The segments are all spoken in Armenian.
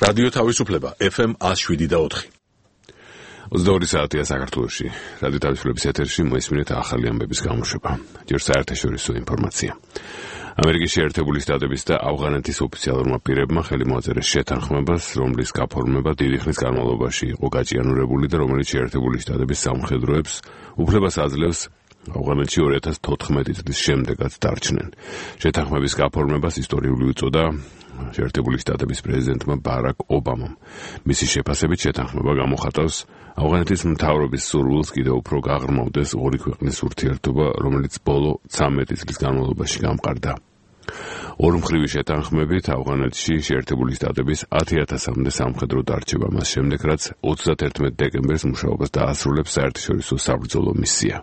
რადიო თავისუფლება FM 107.4. 22 საათია საქართველოში. რადიო თავისუფლების ეთერში მოისმინეთ ახალი ამბების გამოშვება. ჯერ საერთაშორისო ინფორმაცია. ამერიკის შეერთებული შტატების და ავღანეთის ოფიციალურმა პირებმა ხელი მოაწერეს შეთანხმებას, რომლის გაფორმება დიდი ხნის განმავლობაში იყო გაჭიანურებული და რომელიც შეერთებული შტატების სამხედროებს უფლებას აძლევს ავღანეთში 2014 წლის შემდეგაც დარჩნენ. შეთანხმების გაფორმებას ისტორიული უწოდა შეერთებული შტატების პრეზიდენტმა ბარაკ ობამამ. მისი შეფასებით შეთანხმება გამოხატავს ავღანეთის მთავრობის სურვილს კიდევ უფრო გაღრმავდეს ორი ქვეყნის ურთიერთობა, რომელიც ბოლო 13 წლის განმავლობაში გამყარდა. ორმხრივი შეთანხმებით ავღანეთში შეერთებული შტატების 10,000-მდე სამხედრო დარჩება მას შემდეგ, რაც 31 დეკემბერს მუშაობას დაასრულებს საერთაშორისო საბრძოლო მისია.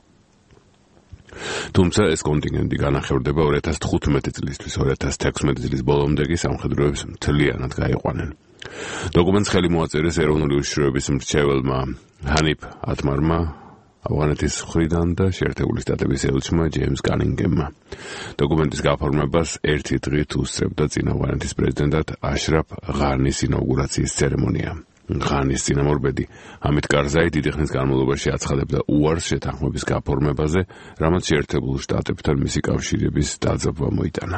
თუმცა ეს კონტინგენტი განახორციელდება 2015 წლისთვის, 2016 წლის ბოლომდე კი სამხედროებს მთლიანად გაიყვანენ. დოკუმენტს ხელი მოაწერეს ეროვნული უშიშროების მრჩეველმა ჰანიფ ატმარმა ავღანეთის მხრიდან და შეერთებული შტატების ელჩმა ჯეიმს კანინგემმა. დოკუმენტის გაფორმებას ერთი დღით უსწრებდა წინ ავღანეთის პრეზიდენტად აშრაფ ღანის ინაუგურაციის ცერემონია. ღანის წინამორბედი ჰამიდ კარზაი დიდი ხნის განმავლობაში აცხადებდა უარს შეთანხმების გაფორმებაზე, რამაც შეერთებულ შტატებთან მისი კავშირების დაძაბვა მოიტანა.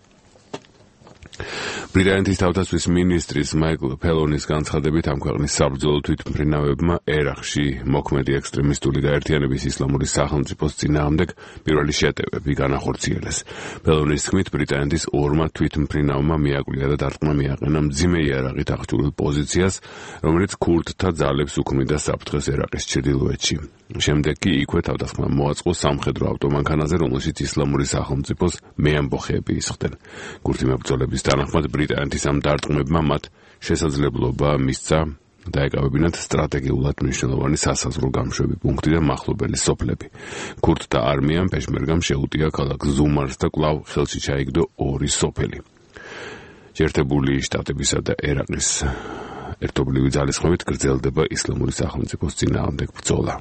ბრიტანეთის თავდაცვის მინისტრის მაიკლ ფელონის განცხადებით ამ ქვეყნის საბრძოლო თვითმფრინავებმა ერაყში მოქმედი ექსტრემისტული გაერთიანების ისლამური სახელმწიფოს წინააღმდეგ პირველი შეტევები განახორციელეს. ფელონის თქმით, ბრიტანეთის ორმა თვითმფრინავმა მიაკვლია და დარტყმა მიაყენა მძიმე იარაღით აღჭურვილ პოზიციას, რომელიც ქურდთა ძალებს უქმნიდა საფრთხეს ერაყის ჩრდილოეთში. შემდეგ კი იქვე თავდასხმა მოაწყო სამხედრო ავტომანქანაზე, რომელშიც ისლამური სახელმწიფოს მეამბოხეები ისხდნენ. ქურთი მებრძოლების თანახმად ბრიტანეთის ამ დარტყმებმა მათ შესაძლებლობა მისცა დაეკავებინათ სტრატეგიულად მნიშვნელოვანი სასაზღვრო გამშვები პუნქტი და მახლობელი სოფლები. ქურთთა არმიამ პეშმერგამ შეუტია ქალაქ ზუმარს და კვლავ ხელში ჩაიგდო ორი სოფელი. შეერთებული შტატებისა და ერაყის ერთობლივი ძალისხმევით გრძელდება ისლამური სახელმწიფოს წინააღმდეგ ბრძოლა.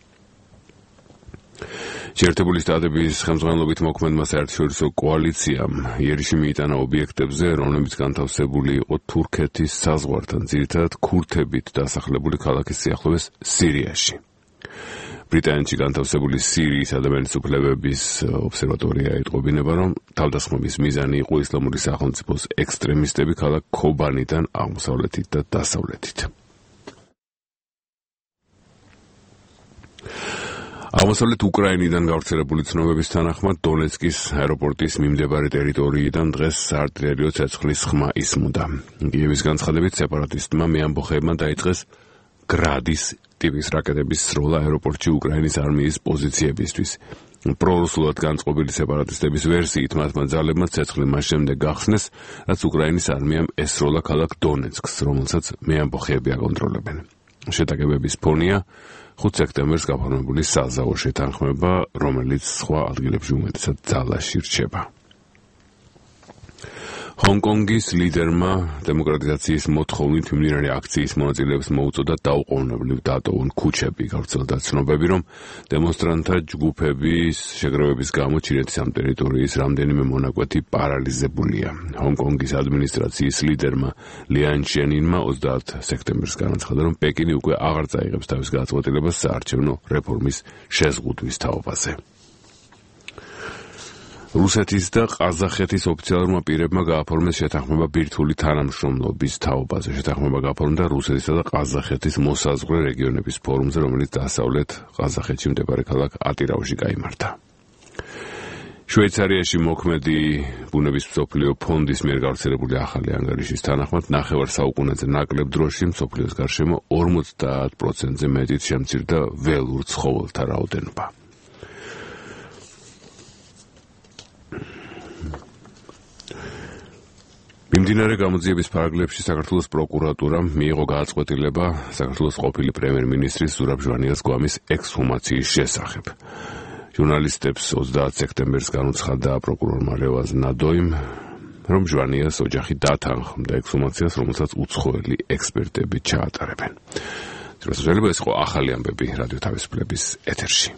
შეერთებული შტატების ხელმძღვანელობით მოქმედმა საერთაშორისო კოალიციამ იერიში მიიტანა ობიექტებზე, რომლებიც განთავსებული იყო თურქეთის საზღვართან, ძირითადად ქურთებით დასახლებული ქალაქის სიახლოვეს სირიაში. ბრიტანეთში განთავსებული სირიის ადამიანის უფლებების ობსერვატორია ეტყობინება, რომ თავდასხმების მიზანი იყო ისლამური სახელმწიფოს ექსტრემისტები ქალაქ ქობანიდან აღმოსავლეთით და დასავლეთით. აღმოსავლეთ უკრაინიდან გავრცელებული ცნობების თანახმად დონეცკის აეროპორტის მიმდებარე ტერიტორიიდან დღეს საარტილერიო ცეცხლის ხმა ისმოდა. კიევის განცხადებით სეპარატისტმა მეამბოხეებმა დაიწყეს გრადის ტიპის რაკეტების სროლა აეროპორტში უკრაინის არმიის პოზიციებისთვის. პრორუსულად განწყობილი სეპარატისტების ვერსიით მათმა ძალებმა ცეცხლი მას შემდეგ გახსნეს, რაც უკრაინის არმიამ ესროლა ქალაქ დონეცკს, რომელსაც მეამბოხეები აკონტროლებენ. შეტაკებების ფონია 5 სექტემბერს გაფორმებული საზავო შეთანხმება, რომელიც სხვა ადგილებში უმეტესად ძალაში რჩება. ჰონკონგის ლიდერმა დემოკრატიზაციის მოთხოვნით მიმდინარე აქციის მონაწილეებს მოუწოდა დაუყოვნებლივ დატოვონ ქუჩები. გავრცელდა ცნობები, რომ დემონსტრანტთა ჯგუფების შეგროვების გამო ჩინეთის ამ ტერიტორიის რამდენიმე მონაკვეთი პარალიზებულია. ჰონკონგის ადმინისტრაციის ლიდერმა ლიან ჩენინმა 30 სექტემბერს განაცხადა, რომ პეკინი უკვე აღარ წაიღებს თავის გადაწყვეტილებას საარჩევნო რეფორმის შეზღუდვის თაობაზე. რუსეთის და ყაზახეთის ოფიციალურმა პირებმა გააფორმეს შეთანხმება ბირთვული თანამშრომლობის თაობაზე. შეთანხმება გააფორმდა რუსეთისა და ყაზახეთის მოსაზღვრე რეგიონების ფორუმზე, რომელიც დასავლეთ ყაზახეთში მდებარე ქალაქ ატირაუში გაიმართა. შვეიცარიაში მოქმედი ბუნების მსოფლიო ფონდის მიერ გავრცელებული ახალი ანგარიშის თანახმად ნახევარ საუკუნეზე ნაკლებ დროში მსოფლიოს გარშემო 50%-ზე მეტით შემცირდა ველურ ცხოველთა რაოდენობა. მიმდინარე გამოძიების ფარგლებში საქართველოს პროკურატურამ მიიღო გადაწყვეტილება საქართველოს ყოფილი პრემიერ-მინისტრის ზურაბ ჟვანიას გვამის ექსჰუმაციის შესახებ. ჟურნალისტებს 30 სექტემბერს განუცხადა პროკურორმა ლევაზ ნადოიმ, რომ ჟვანიას ოჯახი დათანხმდა ექსჰუმაციას, რომელსაც უცხოელი ექსპერტები ჩაატარებენ. შეიძლება ეს იყო ახალი ამბები რადიო თავისუფლების ეთერში.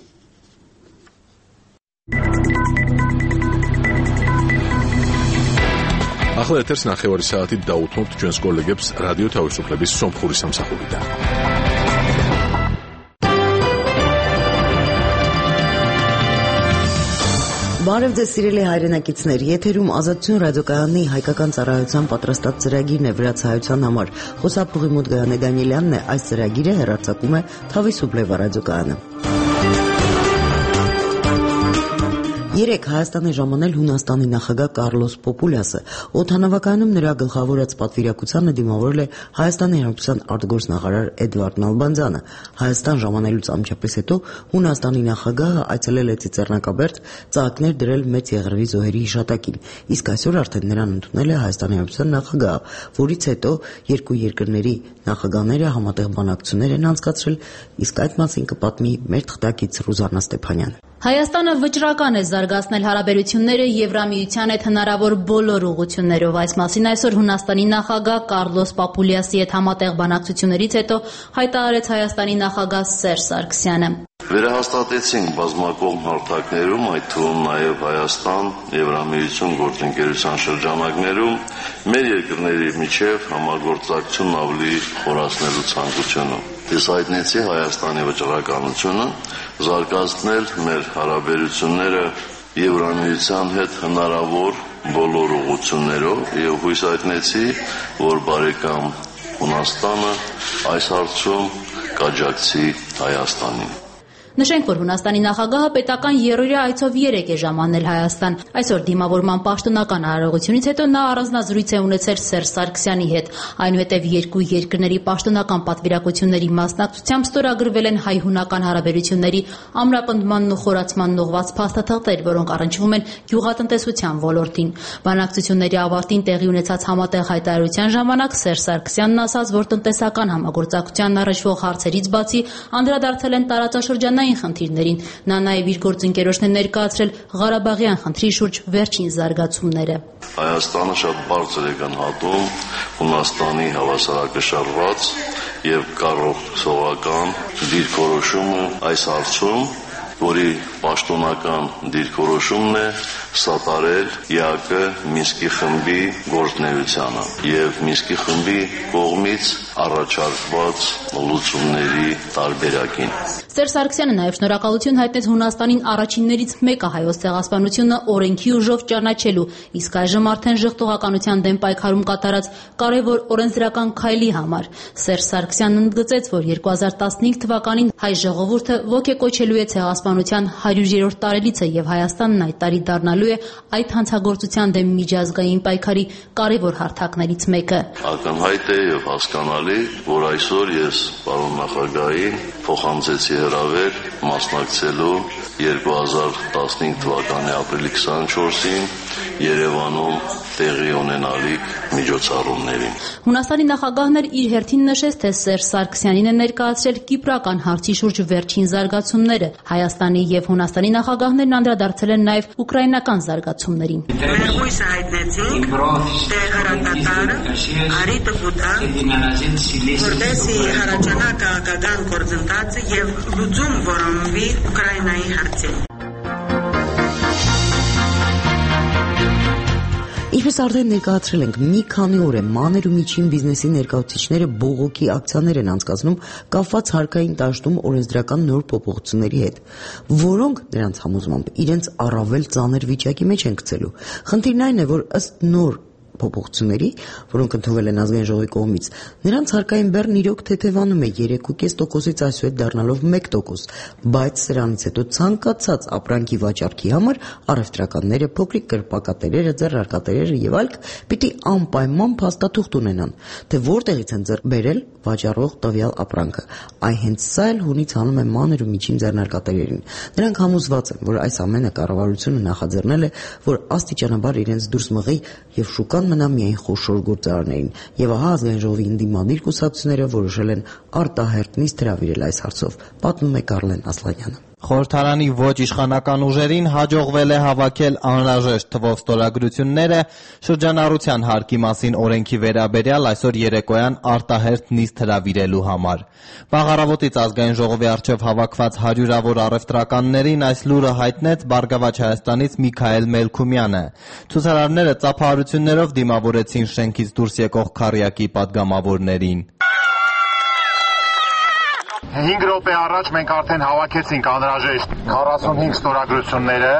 ახლა ეთერს 9 საათით დაუთმობთ ჩვენს კოლეგებს რადიო თავისუფლების სომხური სამსახურიდან. Բարև ձեզ սիրելի հայրենակիցներ, եթերում Ազատություն ռադիոկայանի հայկական ծառայության պատրաստած ծրագիրն է վրացահայության համար։ Խոսափողի Մուդգայանի Դանիելյանն է, այս ծրագիրը հեռարձակում է Թավիսուբլեվա ռադիոկայանը։ Երեկ Հայաստանի ժամանել Հունաստանի նախագահ Կարլոս Պոպուլյասը օդանավակայանում նրա գլխավորած պատվիրակությանը դիմավորել է Հայաստանի Հանրապետության արտգործնախարար Էդվարդ Նալբանդյանը։ Հայաստան ժամանելուց անմիջապես հետո Հունաստանի նախագահը այցելել է Ծիծեռնակաբերդ ծաղիկներ դրել մեծ եղրվի զոհերի հիշատակին, իսկ այսօր արդեն նրան ընդունել է Հայաստանի Հանրապետության նախագահը, որից հետո երկու երկրների նախագահները համատեղ բանակցություններ են անցկացրել, իսկ այդ մասին կպատմի մեր թղթակից Ռուզաննա Ստեփանյանը։ Հայաստանը վճռական է զարգացնել հարաբերությունները Եվրամիության հետ հնարավոր բոլոր ուղղություններով։ Այս մասին այսօր Հունաստանի նախագահ Կարլոս Պապուլյասի հետ համատեղ բանակցություններից հետո հայտարարեց Հայաստանի նախագահ Սերժ Սարգսյանը։ Վերահաստատեցինք բազմակողմ հարթակներում, այդ թվում նաև Հայաստան, Եվրամիություն գործընկերության շրջանակներում մեր երկրների միջև համագործակցությունն ավելի խորացնելու ցանկությունը։ Ես հայտնեցի Հայաստանի վճռականությունը զարգացնել մեր հարաբերությունները Եվրամիության հետ հնարավոր բոլոր ուղղություններով եւ հույս հայտնեցի, որ բարեկամ Հունաստանը այս հարցում կաջակցի Հայաստանին։ Նշենք, որ Հունաստանի նախագահը պետական երրորդյա այցով երեկ է ժամանել Հայաստան։ Այսօր դիմավորման պաշտոնական արարողությունից հետո նա առանձնազրույց է ունեցել Սերժ Սարգսյանի հետ։ Այնուհետև երկու երկրների պաշտոնական պատվիրակությունների մասնակցությամբ ստորագրվել են հայ-հունական հարաբերությունների ամրապնդմանն ու խորացմանն ուղղված փաստաթղթեր, որոնք առնչվում են գյուղատնտեսության ոլորտին։ Բանակցությունների ավարտին տեղի ունեցած համատեղ հայտարարության ժամանակ Սերժ Սարգսյանն ասաց, որ տնտեսական համագործակցությանն առնչվող հարցերից բացի անդրադարձել են տարածաշրջանային խնդիրներին։ Նա նաև իր գործընկերոջն է ներկայացրել Ղարաբաղյան խնդրի շուրջ վերջին զարգացումները։ Հայաստանը շատ բարձր է գնահատում Հունաստանի հավասարակշռված եւ կառուցողական դիրքորոշումը այս հարցում, որի պաշտոնական դիրքորոշումն է սատարել ԵԱԿ Մինսկի խմբի գործունեությանը եւ Մինսկի խմբի կողմից առաջարկված լուծումների տարբերակին։ Սերժ Սարգսյանը նաև շնորհակալություն հայտնեց Հունաստանին առաջիններից մեկը հայոց ցեղասպանությունը օրենքի ուժով ճանաչելու, իսկ այժմ արդեն ժխտողականության դեմ պայքարում կատարած կարևոր օրենսդրական քայլի համար։ Սերժ Սարգսյանն ընդգծեց, որ 2015 թվականին հայ ժողովուրդը ոգեկոչելու է ցեղասպանության 100-րդ տարելիցը եւ Հայաստանն այդ տարի դառնալու է այդ հանցագործության դեմ միջազգային պայքարի կարևոր հարթակներից մեկը։ Ակնհայտ է եւ հասկանալի, որ այսօր ես պարոն նախագահին փոխանցեցի հրավեր մասնակցելու 2015 թվականի ապրիլի 24-ին Երևանում տեղի ունենալիք միջոցառումներին։ Հունաստանի նախագահն իր հերթին նշեց, թե Սերժ Սարգսյանին է ներկայացրել կիպրական հարցի շուրջ վերջին զարգացումները։ Հայաստանի եւ Հունաստանի նախագահներն անդրադարձել են նաև ուկրաինական զարգացումներին։ Մեր հույսը հայտնեցինք, թե հրատատարը արի տպուտա, որպեսի հարաճանա քաղաքական գործընթացը եւ լուծում որոնվի Ուկրաինայի հարցին։ Ինչպես արդեն ներկայացրել ենք, մի քանի օր է մանր ու միջին բիզնեսի ներկայացուցիչները բողոքի ակցիաներ են անցկացնում կապված հարկային դաշտում օրենսդրական նոր փոփոխությունների հետ, որոնք նրանց համոզմամբ իրենց առավել ծանր վիճակի մեջ են գցելու։ Խնդիրն այն է, որ ըստ նոր փոփոխությունների, որոնք ընդունվել են ազգային ժողովի կողմից, նրանց հարկային բեռն իրոք թեթևանում է 3.5%-ից այսուհետ դառնալով 1%, բայց սրանից հետո ցանկացած ապրանքի վաճառքի համար առևտրականները, փոքրիկ կրպակատերերը, ձեռնարկատերերը եւ այլք պիտի անպայման փաստաթուղթ ունենան, թե որտեղից են ձեռք բերել վաճառող տվյալ ապրանքը։ Այ հենց սա էլ հունից հանում է մանր ու միջին ձեռնարկատերերին։ Նրանք համոզված են, որ այս ամենը կառավարությունը նախաձեռնել է, որ աստիճանաբար իրենց դուրս մղի եւ շուկան մնա միայն խոշոր գործարաններին։ Եվ ահա ազգային ժողովի ընդդիմադիր կուսակցությունները որոշել են արտահերտ նիստ հրավիրել այս հարցով, պատմում է Կարլեն Ասլանյանը։ Խորհրդարանի ոչ իշխանական ուժերին հաջողվել է հավաքել անհրաժեշտ թվով ստորագրությունները շրջանառության հարկի մասին օրենքի վերաբերյալ այսօր երեկոյան արտահերթ նիստ հրավիրելու համար։ Վաղ առավոտից Ազգային ժողովի առջև հավաքված հարյուրավոր առևտրականներին այս լուրը հայտնեց Բարգավաճ Հայաստանից Միքայել Մելքումյանը։ Ցուցարարները ծափահարություններով դիմավորեցին շենքից դուրս եկող քառյակի պատգամավորներին։ 5 րոպե առաջ մենք արդեն հավաքեցինք անհրաժեշտ 45 ստորագրությունները։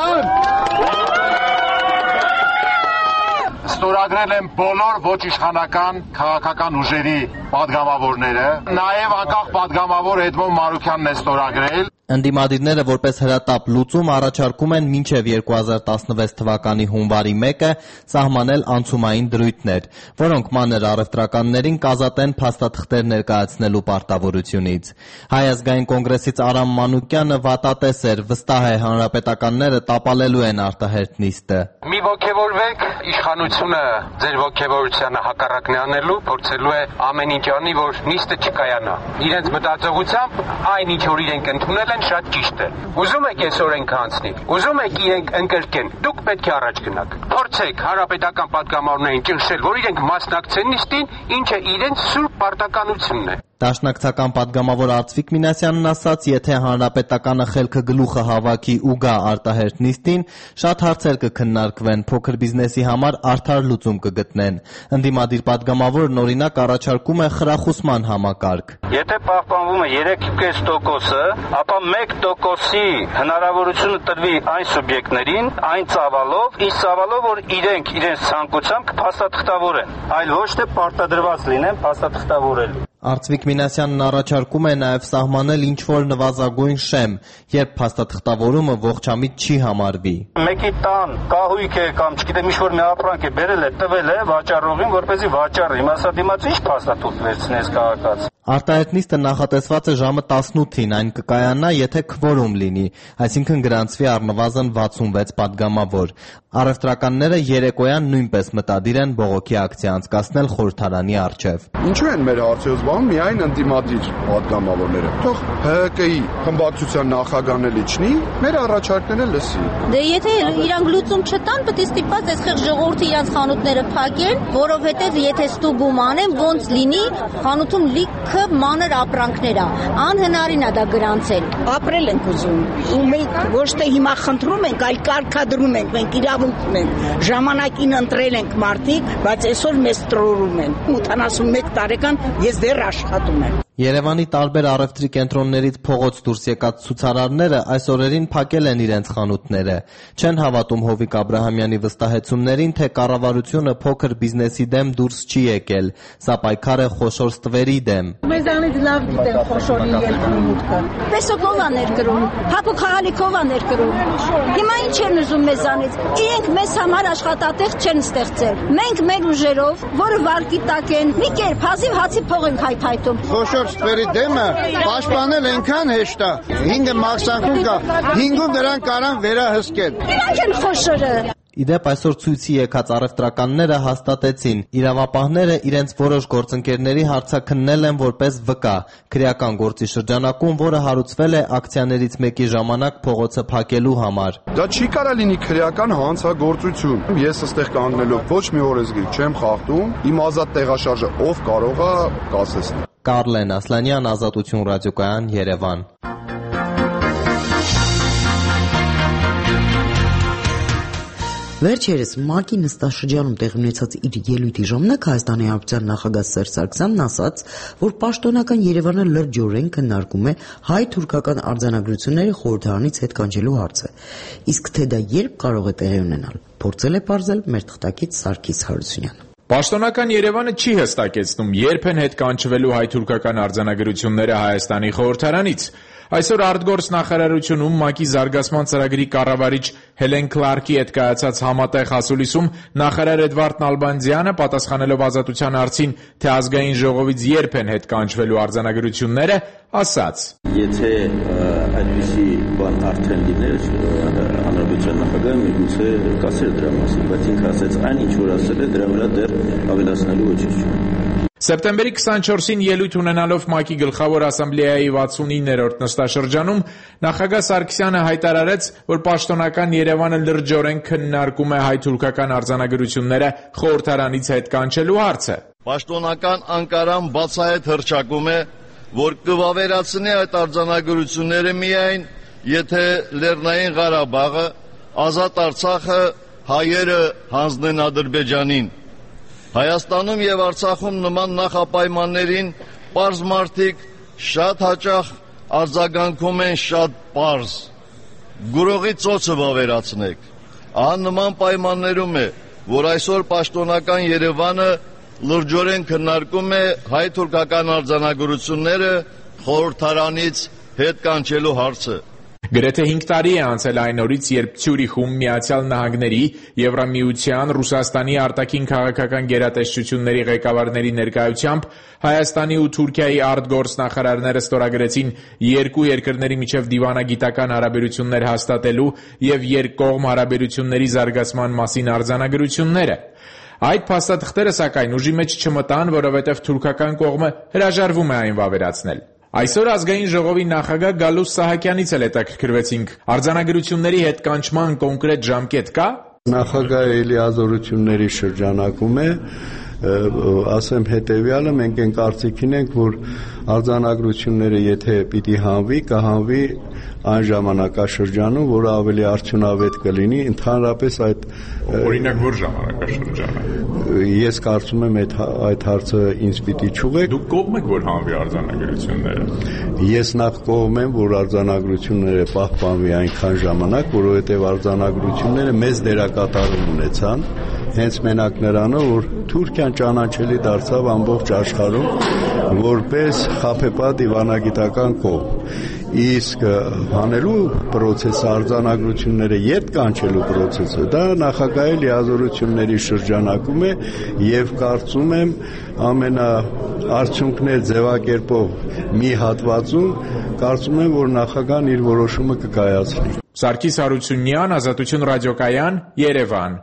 Ստորագրել են բոլոր ոչ իշխանական քաղաքական ուժերի պատգամավորները, նաև անկախ պատգամավոր Էդմոն Մարուքյանն է ստորագրել։ Ընդդիմադիրները որպես հրատապ լուծում առաջարկում են մինչև 2016 թվականի հունվարի 1-ը սահմանել անցումային դրույթներ, որոնք մանր առևտրականներին կազատեն փաստաթղթեր ներկայացնելու պարտավորությունից։ Հայ ազգային կոնգրեսից Արամ Մանուկյանը վատատես էր, վստահ է հանրապետականները տապալելու են արտահերթ նիստը։ Մի ոգևորվեք, իշխանությունը ձեր ոգևորությանը հակառակն է անելու, փորձելու է ամեն ինչ անի, որ նիստը չկայանա։ Իրենց մտածողությամբ այն ինչ որ իրենք ընդունել են շատ ճիշտ է։ Ուզում եք այս օրենքը անցնի, ուզում եք իրենք ընկրկեն, դուք պետք է առաջ գնաք։ Փորձեք հանրապետական պատգամավորներին ճնշել, որ իրենք մասնակցեն նիստին, ինչը իրենց սուրբ պարտականությունն է։ Դաշնակցական պատգամավոր Արծվիկ Մինասյանն ասաց, եթե հանրապետականը խելքը գլուխը հավաքի ու գա արտահերթ նիստին, շատ հարցեր կքննարկվեն, փոքր բիզնեսի համար արդար լուծում կգտնեն։ Ընդդիմադիր պատգամավորն օրինակ առաջարկում է խրախուսման համակարգ։ Եթե պահպանվում է 3.5%-ը, ապա 1%-ի հնարավորությունը տրվի այն սուբյեկտներին, այն ծավալով, ինչ ծավալով, որ իրենք իրենց ցանկությամբ փաստաթղթավորեն, այլ ոչ թե պարտադրված լինեն փաստաթղթավորելու։ Արծվիկ Մինասյանն առաջարկում է նաև սահմանել ինչ-որ նվազագույն շեմ, երբ փաստաթղթավորումը ողջամիտ չի համարվի։ Մեկի տան կահույք է կամ չգիտեմ ինչ-որ մի ապրանք է բերել է, տվել է վաճառողին, որպեսզի վաճառի։ Հիմա դիմաց ինչ փաստաթուղթ վերցնես քաղաքաց։ Արտահերթ նիստը նախատեսված է ժամը 18-ին, այն կկայանա, եթե քվորում լինի, այսինքն գրանցվի առնվազն 66 պատգամավոր։ Առևտրականները երեկոյան նույնպես մտադիր են բողոքի ակցիա անցկացնել խորհրդարանի առջև։ Ինչու են մեր հարցը զբաղվում միայն ընդդիմադիր պատգամավորները։ Թող ՀԿ-ի խմբակցության նախագահն էլ իջնի, մեր առաջարկները լսի։ Դե եթե իրանք լուծում չտան, պետք է ստիպված այս խեղ ժողովրդը իրանք խանութները փակեն, որովհետև եթե ստուգում անեն, ոնց լինի, խանութում լիքը մանր ապրանքներ է, անհնարին է դա գրանցել։ Ապրել ենք ուզում, ու մենք ոչ թե հիմա խնդրում ենք, այլ կարգադրում ենք, մենք իրավունք ունենք, ժամանակին ընտրել ենք մարդիկ, բայց այսօր մեզ տրորում են։ 81 տարեկան ես դեռ աշխատում եմ։ Երևանի տարբեր առևտրի կենտրոններից փողոց դուրս եկած ցուցարարները այս օրերին փակել են իրենց խանութները։ Չեն հավատում Հովիկ Աբրահամյանի վստահեցումներին, թե կառավարությունը փոքր բիզնեսի դեմ դուրս չի եկել, սա պայքար է խոշոր ստվերի դեմ։ Մեզանից լավ գիտեն խոշորի ելքի մուտքը։ Պեսոկով է ներկրում, հապու խաղալիքով է ներկրում։ Հիմա ինչ են ուզում մեզանից։ Իրենք մեզ համար աշխատատեղ չեն ստեղծել։ Մենք մեր ուժերով, որը վարկի տակ են, մի կերպ հազիվ հացի փող ենք հայթայթում։ Ստվերի դեմը պաշտպանել այնքան հեշտ է, 5 մաքսանքում կա, 5-ում դրան կարան վերահսկել։ Իրանք են խոշորը։ Իդեպ այսօր ցույցի եկած առևտրականները հաստատեցին, իրավապահները իրենց որոշ գործընկերների հարցաքննել են որպես վկա, քրեական գործի շրջանակում, որը հարուցվել է ակցիաներից մեկի ժամանակ փողոցը փակելու համար։ Դա չի կարա լինի քրեական հանցագործություն։ Ես այստեղ կանգնելով ոչ մի օրենսգիր չեմ խախտում, իմ ազատ տեղաշարժը ով կարող է կասեցնել։ Կարլեն Ասլանյան, Ազատություն ռադիոկայան, Երևան։ Վերջերս ՄԱԿ-ի նստաշրջանում տեղի ունեցած իր ելույթի ժամանակ Հայաստանի Հանրապետության նախագահ Սերժ Սարգսյանն ասաց, որ պաշտոնական Երևանը լրջորեն քննարկում է հայ-թուրքական արձանագրությունները խորհրդարանից հետ կանչելու հարցը։ Իսկ թե դա երբ կարող է տեղի ունենալ, փորձել է պարզել մեր թղթակից Սարգիս Հարությունյանը։ Պաշտոնական Երևանը չի հստակեցնում, երբ են հետ կանչվելու հայ-թուրքական արձանագրությունները Հայաստանի խորհրդարանից։ Այսօր արտգործ նախարարությունում ՄԱԿ-ի զարգացման ծրագրի կառավարիչ Հելեն Քլարկի հետ կայացած համատեղ ասուլիսում նախարար Էդվարդ Նալբանդյանը պատասխանելով Ազատության հարցին, թե ազգային ժողովից երբ են հետ կանչվելու արձանագրությունները, ասաց. Եթե այդպիսի բան արդեն լիներ, հանրապետության նախագահը միգուցե կասեր դրա մասին, բայց ինքը ասաց այն ինչ որ ասել է, դրա վրա դեռ ավելացնելու ոչինչ չունի։ Սեպտեմբերի 24-ին ելույթ ունենալով ՄԱԿ-ի գլխավոր ասամբլեայի 69-րդ նստաշրջանում նախագահ Սարգսյանը հայտարարեց, որ պաշտոնական Երևանը լրջորեն քննարկում է հայ-թուրքական արձանագրությունները խորհրդարանից հետ կանչելու հարցը։ Պաշտոնական Անկարան բացահայտ հռչակում է, որ կվավերացնի այդ արձանագրությունները միայն, եթե Լեռնային Ղարաբաղը, Ազատ Արցախը հայերը հանձնեն Ադրբեջանին։ Հայաստանում եւ Արցախում նման նախապայմաններին պարզ մարդիկ շատ հաճախ արձագանքում են շատ պարզ։ Գրողի ծոցը վավերացնեք։ Ահա նման պայմաններում է, որ այսօր պաշտոնական Երևանը լրջորեն քննարկում է հայ-թուրքական արձանագրությունները խորհրդարանից հետ կանչելու հարցը։ Գրեթե 5 տարի է անցել այն օրից, երբ Ցյուրիխում Միացյալ Նահանգների, Եվրամիության, Ռուսաստանի արտաքին քաղաքական գերատեսչությունների ղեկավարների ներկայությամբ Հայաստանի ու Թուրքիայի արտգործնախարարները ստորագրեցին երկու երկրների միջև դիվանագիտական հարաբերություններ հաստատելու և երկկողմ հարաբերությունների զարգացման մասին արձանագրությունները։ Այդ փաստաթղթերը, սակայն, ուժի մեջ չմտան, որովհետև թուրքական կողմը հրաժարվում է այն վավերացնել։ Այսօր ազգային ժողովի նախագահ Գալուստ Սահակյանից էլ հետաքրքրվեցինք. արձանագրությունների հետ կանչման կոնկրետ ժամկետ կա։ Նախագահը էլի ազորությունների շրջանակում է, ասեմ հետևյալը, մենք այն կարծիքին ենք, որ արձանագրությունները եթե պիտի հանվի, կհանվի այն ժամանակաշրջանում, որը ավելի արդյունավետ կլինի, ընդհանրապես այդ օրինակ որ ժամանակաշրջանը։ Ես կարծում եմ այդ հարցը ինձ պիտի չուղեք։ Դուք կողմ եք, որ հանվի արձանագրությունները։ Ես նախ կողմ եմ, որ արձանագրությունները պահպանվի այնքան ժամանակ, որովհետև արձանագրությունները մեծ դերակատարում ունեցան, հենց մենակ նրանով, որ Թուրքիան ճանաչելի դարձավ ամբողջ աշխարհում որպես խաբեբա դիվանագիտական կողմ։ Իսկ հանելու process-ը, արձանագրությունները ետ կանչելու process-ը, դա նախագահի լիազորությունների շրջանակում է եւ կարծում եմ ամենաարդյունքներ ձևակերպող մի հատվածում կարծում եմ, որ նախագահն իր որոշումը կկայացնի։ Սարգիս Հարությունյան, Ազատություն ռադիոկայան, Երևան։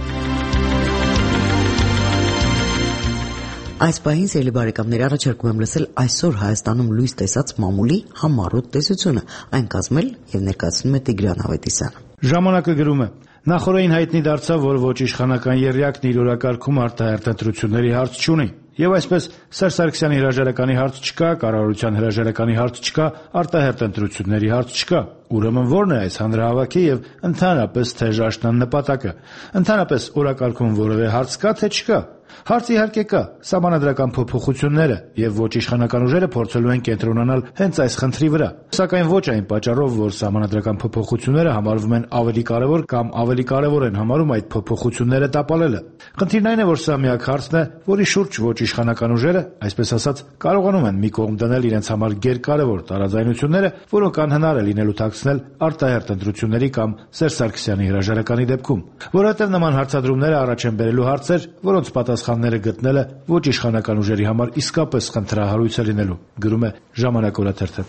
Այս պահին սիրելի բարեկամներ, առաջարկում եմ լսել այսօր Հայաստանում լույս տեսած մամուլի համառոտ տեսությունը, այն կազմել եւ ներկայացնում է Տիգրան Ավետիսյանը։ Ժամանակը գրում է. Նախորդին հայտնի դարձավ, որ ոչ իշխանական եռյակն իր օրակարգում արտահերթ ընտրությունների հարց չունի։ Եվ այսպես Սերժ Սարգսյանի հրաժարականի հարց չկա, կառավարության հրաժարականի հարց չկա, արտահերթ ընտրությունների հարց չկա։ Ուրեմն ո՞րն է այս հանրահավաքի եւ ընդհանրապես թեժ աշնան նպատակը։ Ընդհանրապես օրակարգում որևէ հարց կա, թե չկա։ Հարց իհարկե կա, սահմանադրական փոփոխությունները եւ ոչ իշխանական ուժերը փորձելու են կենտրոնանալ հենց այս խնդրի վրա, սակայն ոչ այն պատճառով, որ սահմանադրական փոփոխությունները համարվում են ավելի կարևոր կամ ավելի կարևոր են համարում այդ փոփոխությունները տապալելը։ Խնդիրն այն է, որ սա միակ հարցն է, որի շուրջ ոչ իշխանական ուժերը, այսպես ասած, կարողանում են մի կողմ դնել իրենց համար գերկարևոր տարաձայնությունները, որոնք անհնար է լինելու թաքցնել արտահերթ ընտրությունների կամ Սերժ Սարգսյանի հրաժարականի դեպքում, որովհետև նման հարցադրումները առաջ են բերելու հարցեր, որոնց պատասխանները գտնելը ոչ իշխանական ուժերի համար իսկապես խնդրահարույց է լինելու, գրում է Ժամանակ օրաթերթը։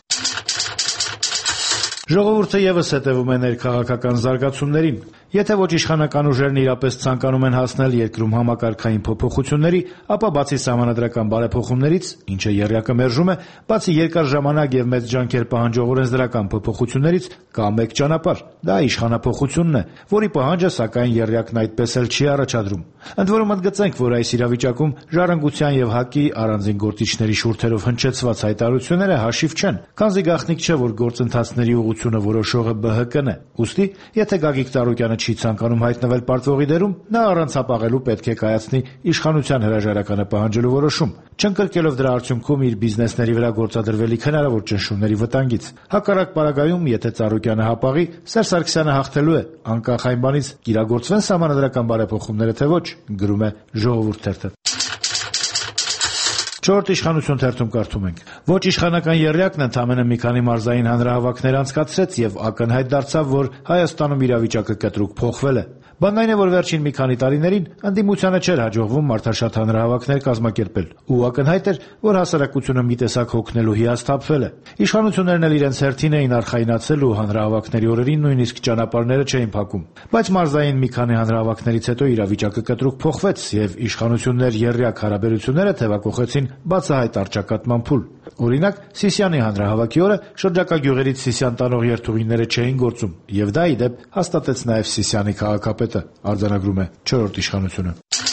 Ժողովուրդը եւս հետևում է ներքաղաքական զարգացումներին։ Եթե ոչ իշխանական ուժերն իրապես ցանկանում են հասնել երկրում համակարգային փոփոխությունների, ապա բացի սահմանադրական բարեփոխումներից, ինչը եռյակը մերժում է, բացի երկար ժամանակ եւ մեծ ջանքեր պահանջող օրենսդրական փոփոխություններից, կա մեկ ճանապարհ՝ դա իշխանափոխությունն է, որի պահանջը սակայն եռյակն այդպես էլ չի առաջադրում։ Ընդ որում ընդգծենք, որ այս իրավիճակում Ժառանգության եւ ՀԱԿ-ի առանձին գործիչների շուրթերով հնչեցված հայտարարությունները հաշիվ չեն, քանզի գաղտնիք չէ, որ գործընթացների ուղղությունը որոշողը ԲՀԿ-ն է։ Ուստի, եթե Գագիկ Ծառուկյանը չի ցանկանում հայտնվել պարտվողի դերում, նա առանց հապաղելու պետք է կայացնի իշխանության հրաժարականը պահանջելու որոշում, չընկրկելով դրա արդյունքում իր բիզնեսների վրա գործադրվելիք հնարավոր ճնշումների վտանգից։ Հակառակ պարագայում, եթե Ծառուկյանը հապաղի, Սերժ Սարգսյանը հաղթելու է, անկախ այն բանից կիրագործվեն սահմանադրական բարեփոխումները թե ոչ, գրում է Ժողովուրդ թերթը։ Չորրորդ իշխանություն թերթում կարդում ենք. ոչ իշխանական եռյակն ընդամենը մի քանի մարզային հանրահավաքներ անցկացրեց եւ ակնհայտ դարձավ, որ Հայաստանում իրավիճակը կտրուկ փոխվել է։ Բանն այն է, որ վերջին մի քանի տարիներին ընդդիմությանը չէր հաջողվում մարդաշատ հանրահավաքներ կազմակերպել, ու ակնհայտ էր, որ հասարակությունը մի տեսակ հոգնելու հիասթափվել է։ Իշխանություններն էլ իրենց հերթին էին արխայնացել ու հանրահավաքների օրերին նույնիսկ ճանապարհները չէին փակում։ Բայց մարզային մի քանի հանրահավաքներից հետո իրավիճակը կտրուկ փոխվեց եւ իշխանություններ երրյակ հարաբերությունները թեվակողեցին բացահայտ առճակատման փուլ։ Օրինակ, Սիսիանի հանրահավաքի օրը շրջակա գյուղերից Սիսիան տանող երթուղիները չէին գործում, եւ դա ի դեպ հաստատեց նաեւ Սիսիանի քաղաքապետը, արձանագրում է 4-րդ իշխանությունը։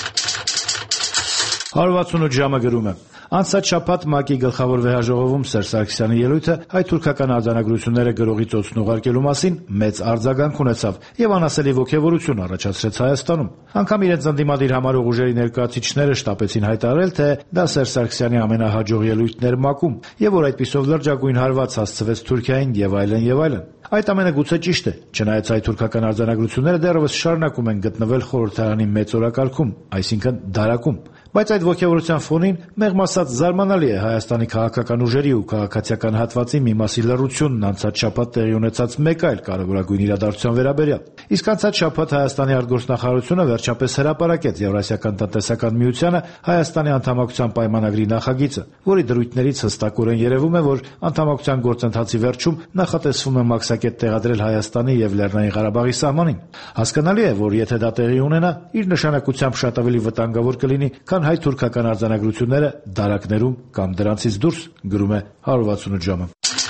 168 ժամը գրում է. Անցած շաբաթ ՄԱԿ-ի գլխավոր վեհաժողովում Սերժ Սարգսյանի ելույթը հայ-թուրքական արձանագրությունները գրողի ծոցն ուղարկելու մասին մեծ արձագանք ունեցավ եւ անասելի ոգեվորություն առաջացրեց Հայաստանում։ Անգամ իրենց ընդդիմադիր համարող ուժերի ներկայացուցիչները շտապեցին հայտարարել, թե դա Սերժ Սարգսյանի ամենահաջող ելույթն էր ՄԱԿ-ում եւ որ այդպիսով լրջագույն հարված հասցվեց Թուրքիային եւ այլն եւ այլն։ Այդ ամենը գուցե ճիշտ է, չնայած հայ-թուրքական արձանագրությունները դեռևս շարունակում են գտնվել խորհրդարանի մեծ օրակարգում, այսինքն դարակում։ Բայց այդ ոգևորության ֆոնին մեղմ ասած զարմանալի է Հայաստանի քաղաքական ուժերի ու քաղաքացիական հատվածի մի մասի լռությունն անցած շաբաթ տեղի ունեցած մեկ այլ կարևորագույն իրադարձության վերաբերյալ։ Իսկ անցած շաբաթ Հայաստանի արտգործնախարարությունը վերջապես հրապարակեց Եվրասիական տնտեսական միությանը Հայաստանի անդամակցության պայմանագրի նախագիծը, որի դրույթներից հստակորեն երևում է, որ անդամակցության գործընթացի վերջում նախատեսվում է մաքսակետ տեղադրել Հայաստանի եւ Լեռնային Ղարաբաղի սահմանին։ Հասկանալի է, որ եթե դա տեղի ունենա, իր նշանակությամբ շատ ավելի վտանգավոր կլինի, քան հայ-թուրքական արձանագրությունները դարակներում կամ դրանցից դուրս, գրում է 168 ժամը։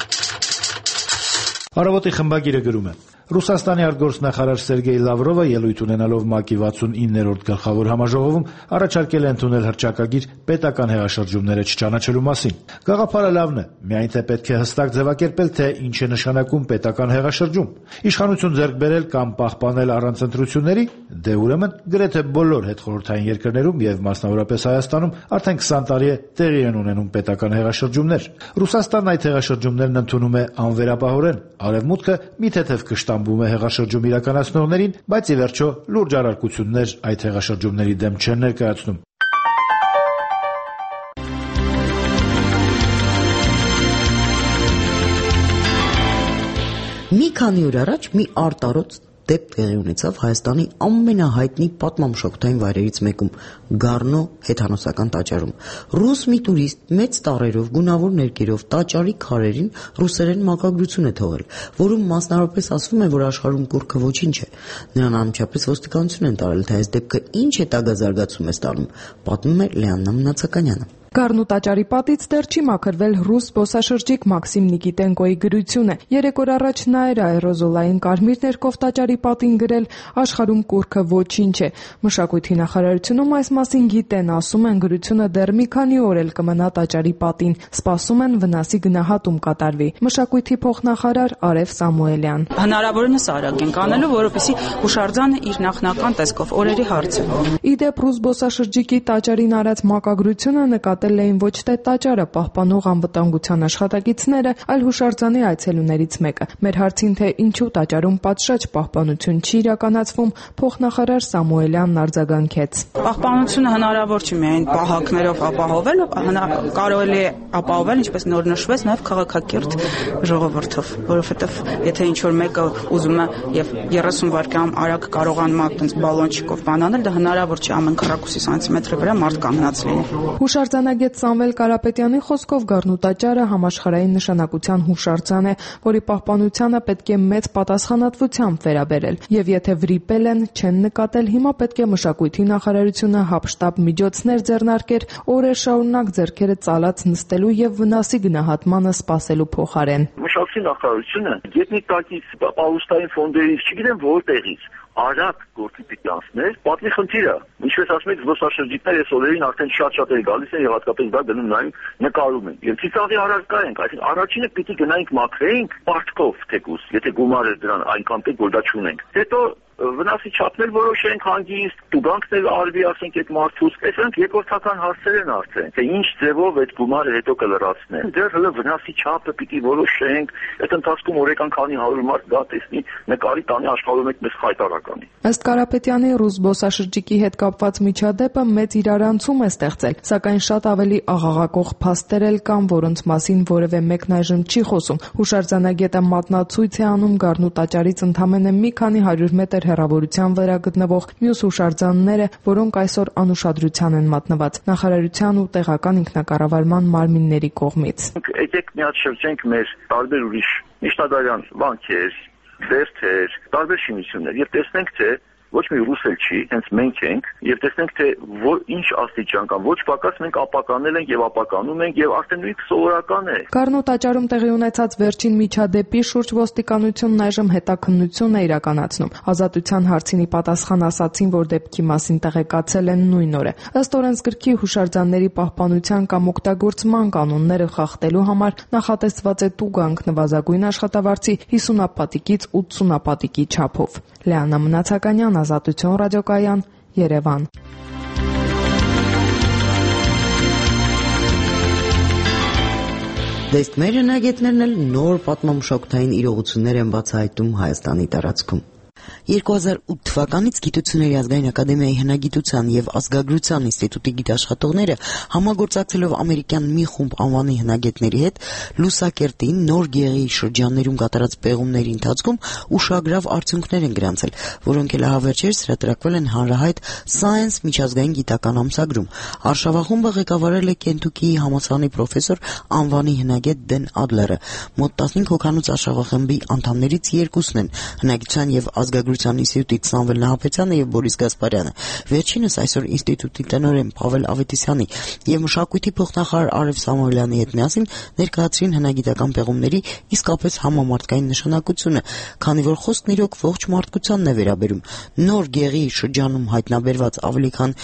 Առավոտի խմբագիրը գրում է. Ռուսաստանի արտգործնախարար Սերգեյ Լավրովը ելույթ ունենալով ՄԱԿ-ի 69-րդ գլխավոր համաժողովում առաջարկել է ընդունել հռչակագիր պետական հեղաշրջումները չճանաչելու մասին։ Գաղափարը լավն է, միայն թե պետք է հստակ ձևակերպել, թե ինչ է նշանակում պետական հեղաշրջում։ Իշխանություն ձեռք բերել կամ պահպանել առանց ընտրությունների, դե ուրեմն գրեթե բոլոր հետխորհրդային երկրներում եւ մասնավորապես Հայաստանում արդեն 20 տարի է տեղի են ունենում պետական հեղաշրջումներ։ Ռուսաստանն այդ հեղաշրջումներն ընդունում է անվերապահորեն, Արևմուտքը մի թեթև կշտամբում է հեղաշրջում իրականացնողներին, բայց ի վերջո լուրջ առարկություններ այդ հեղաշրջումների դեմ չեն ներկայացնում։ Մի քանի օր առաջ մի արտարոց դեպք տեղի ունեցավ Հայաստանի ամենահայտնի պատմամշակութային վայրերից մեկում՝ Գառնո հեթանոսական տաճարում։ Ռուս մի տուրիստ մեծ տառերով, գունավոր ներկերով տաճարի քարերին ռուսերեն մակագրություն է թողել, որում մասնավորապես ասվում է, որ աշխարհում կուռքը ոչինչ է։ Նրան անմիջապես ոստիկանություն են տարել, թե այս դեպքը ինչ հետագազարգացում է ստանում, պատմում է Լեաննա Մնացականյանը։ Գառնու տաճարի պատից դեռ չի մաքրվել ռուս զբոսաշրջիկ Մաքսիմ Նիկիտենկոյի գրությունը։ 3 օր առաջ նա էր աերոզոլային կարմիր ներկով տաճարի պատին գրել «Աշխարհում կուռքը ոչինչ է»։ Մշակույթի նախարարությունում այս մասին գիտեն, ասում են գրությունը դեռ մի քանի օր էլ կմնա տաճարի պատին, սպասում են վնասի գնահատում կատարվի։ Մշակույթի փոխնախարար Արև Սամուելյան. Հնարավորինս արագ ենք անելու, որովհետեւ հուշարձանը իր նախնական տեսքով օրերի հարց է։ Իդեպ ռուս զբոսաշրջիկի տաճարին արած մակագրությունը նկատել էին ոչ թե տաճարը պահպանող անվտանգության աշխատակիցները, այլ հուշարձանի այցելուներից մեկը։ Մեր հարցին, թե ինչու տաճարում պատշաճ պահպանություն չի իրականացվում, փոխնախարար Սամուելյանն արձագանքեց. Պահպանությունը հնարավոր չի միայն պահակներով ապահովել, կարելի է ապահովել, ինչպես նոր նշվեց, նաև քաղաքակիրթ ժողովրդով, որովհետև եթե ինչ-որ մեկը ուզում է եւ 30 վայրկյան արագ կարողանում այդպես բալոնչիկով բանանել, դա հնարավոր չի ամեն քառակուսի սանտիմետրի վրա մարդ կանգնած լինի։ Հուշարձանագետ Սամվել Կարապետյանի խոսքով Գառնու տաճարը համաշխարհային նշանակության հուշարձան է, որի պահպանությանը պետք է մեծ պատասխանատվությամբ վերաբերել, եւ եթե վրիպել են, չեն նկատել, հիմա պետք է մշակույթի նախարարությունը հապշտապ միջոցներ ձեռնարկեր, օրեր շարունակ ձեռքերը ծալած նստելու եւ վնասի գնահատմանը սպասելու փոխարեն։ Մշակույթի նախարարությունը գետնիտակից, պաուստային ֆոնդերից, չգիտեմ որտեղից արագ գործի պիտի անցներ, պատմի խնդիրը, ինչպես ասում եք, զբոսաշրջիկներ այս օրերին արդեն շատ են գալիս են եւ հատկապես դա դնում նայում նկարում են։ Եվ ծիծաղի առարկա ենք, այսինքն առաջինը պիտի գնայինք մաքրեինք պարտքով թեկուս, եթե գումարը դրան այնքան տեղ որ դա չունենք։ Հետո վնասի չափներ որոշենք հանգիստ, տուգանքներ արվի, ասենք այդ մարդուց, այսինքն երկրորդական հարցեր են արդեն, թե ինչ ձևով այդ գումարը հետո կլրացնեն։ Դեռ հələ վնասի չափը պիտի որոշենք, այդ ընթացքում օրական քանի 100 մարդ դա տեսնի, նկարի տանի աշխարհում մեկ մեծ խայտարականի։ Ըստ Կարապետյանի, ռուս զբոսաշրջիկի հետ կապված միջադեպը մեծ իրարանցում է ստեղծել, սակայն շատ ավելի աղաղակող փաստեր էլ կան, որոնց մասին որևէ մեկն այժմ չի խոսում։ Հուշարձանագետը մատնացույց է անում Գառնու տաճարից ընդամենը մի քանի 100 մետր կիլոմետր հեռավորության վրա գտնվող մյուս հուշարձանները, որոնք այսօր անուշադրության են մատնված նախարարության ու տեղական ինքնակառավարման մարմինների կողմից։ Եկեք մի հատ շրջենք մեր տարբեր ուրիշ միջնադարյան վանքեր, բերդեր, տարբեր շինություններ եւ տեսնենք, թե ոչ մի ռուս էլ չի, հենց մենք ենք, եւ տեսնենք, թե ինչ աստիճան կամ ոչ պակաս մենք ապականել ենք եւ ապականում ենք եւ արդեն նույնիսկ սովորական է։ Գառնու տաճարում տեղի ունեցած վերջին միջադեպի շուրջ ոստիկանությունն այժմ հետաքննություն է իրականացնում։ Ազատության հարցինի պատասխան ասացին, որ դեպքի մասին տեղեկացել են նույն օրը։ Ըստ օրենսգրքի հուշարձանների պահպանության կամ օգտագործման կանոնները խախտելու համար նախատեսված է տուգանք նվազագույն աշխատավարձի 50 ապատիկից 80 ապատիկի չափով։ Լեանա Մնացականյան, Ազատություն ռադիոկայան, Երևան։ Դեսքմերը նագետներն էլ նոր պատմամշակութային իրողություններ են բացահայտում Հայաստանի տարածքում։ 2008 թվականից Գիտությունների ազգային ակադեմիայի հնագիտության եւ ազգագրության ինստիտուտի գիտաշխատողները համագործակցելով ամերիկյան մի խումբ անվանի հնագետների հետ Լուսակերտին Նոր Գեղի շրջաններում կատարած պեղումների ընթացքում ուշագրավ արդյունքներ են գրանցել, որոնք էլ ահավերջերս հրատարակվել են հանրահայտ Science միջազգային գիտական ամսագրում։ Արշավախումբը ղեկավարել է Կենտուկիի համալսարանի պրոֆեսոր անվանի հնագետ Դեն Ադլերը։ Մոտ 15 հոգանոց արշավախմբի անդամներից երկուսն են հնագիտության եւ ազգագրության ինստիտուտից Սամվել Նահապետյանը եւ Բորիս Գասպարյանը։ Վերջինս այսօր ինստիտուտի տնօրեն Պավել Ավետիսյանի եւ մշակույթի փոխնախարար Արև Սամոյլյանի հետ միասին ներկայացրին հնագիտական պեղումների իսկապես համամարտկային նշանակությունը, քանի որ խոսքն իրոք ողջ մարդկությանն է վերաբերում։ Նոր Գեղի շրջանում հայտնաբերված ավելի քան